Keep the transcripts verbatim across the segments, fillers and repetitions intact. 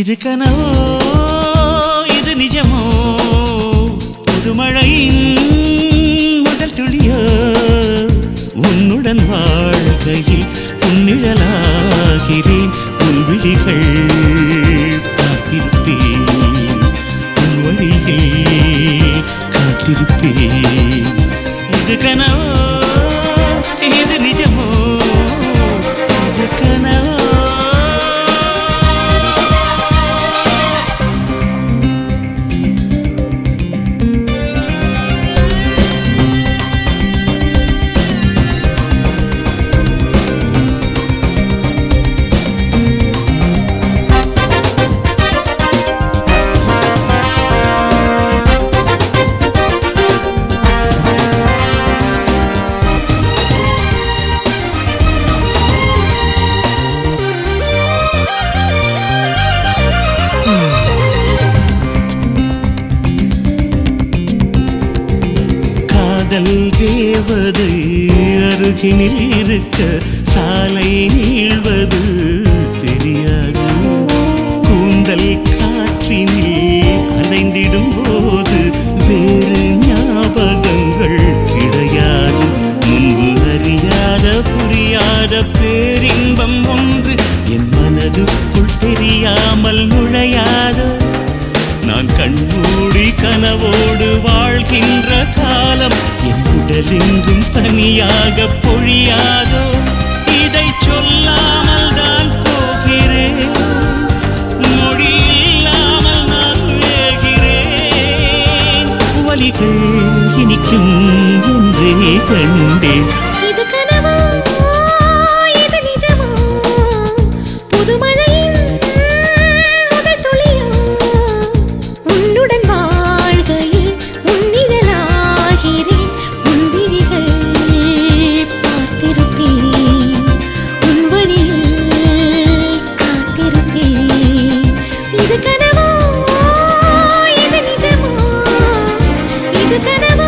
இது கனவோ இது நிஜமோ புதுமழையின் முதல் துளியோ உன்னுடன் வாழ்கையில் உன்னிழலாகிறேன் உன் விழிகள் பார்த்திருப்பேன் உன் வழியில் காத்திருப்பேன் இது கனவோ இது நிஜமோ இது கனவோ தேவதை அருகினில் இருக்க சாலை நீள்வது தெரியாது கூந்தல் காற்றினில் அலைந்திடும் போது வேறு ஞாபகங்கள் கிடையாது முன்பு அறியாத புரியாத பேரின்பம் ஒன்று என் மனதுக்குள் தெரியாமல் நுழையாதோ நான் கண்மூடி கனவோடு வாழ்கின்ற காலம் என் உடலெங்கும் தனியாக பொழியாதோ இதை சொல்லாமல் தான் போகிறேன் மொழி இல்லாமல் நான் வேகிறேன் வலிகள் இனிக்கும் என்றே கண்டேன் இது கனவோ இது நிஜமோ புதுமழையின் முதல் துளியோ உன்னுடன் வாழ்கையில் உன்னிழலாகிறேன் உன் விழிகள் பார்த்திருப்பேன் உன் வழியில் காத்திருப்பேன் இது கனவோ இது நிஜமோ இது கனவோ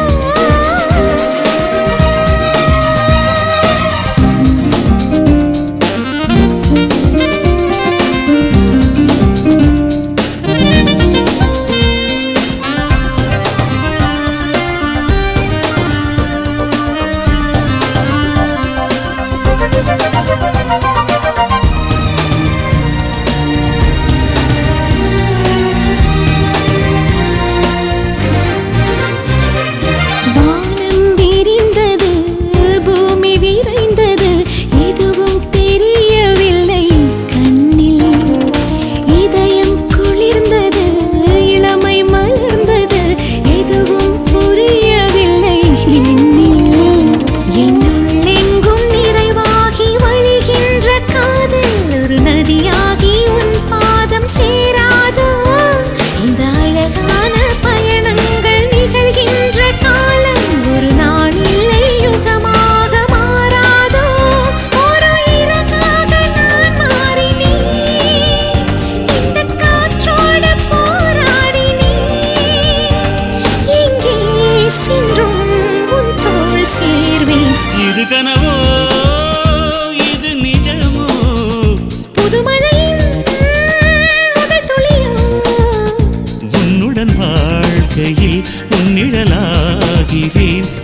இது கனவோ இது நிஜமோ புதுமழையின் முதல் துளியோ உன்னுடன் வாழ்கையில் உன்னிழலாகிறேன்